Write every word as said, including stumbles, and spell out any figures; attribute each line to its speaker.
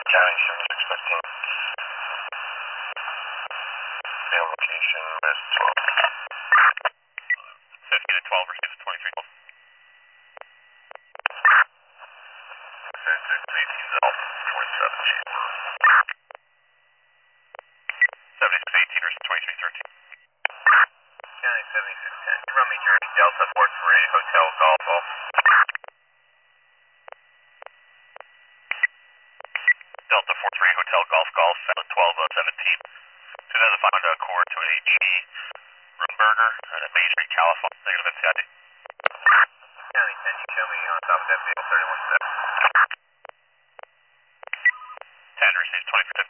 Speaker 1: County seventy-six fifteen. Mail location, West twelve.
Speaker 2: fifteen and twelve, receive twenty-three twelve.
Speaker 1: seventy-six eighteen Alpha, forty-seven Chamber.
Speaker 2: seventy-six eighteen, receive twenty-three thirteen.
Speaker 1: County seventy-six ten. You run me Jersey Delta four three, Hotel Golf Golf.
Speaker 2: Delta four three, Hotel Golf Golf, twelve seventeen. two thousand five hundred Accord to an H D Rumberger at Main Street, California. Negative N C I D.
Speaker 1: County ten, you show me on top of that vehicle, thirty-one seven.
Speaker 2: ten, receive twenty-three fifteen.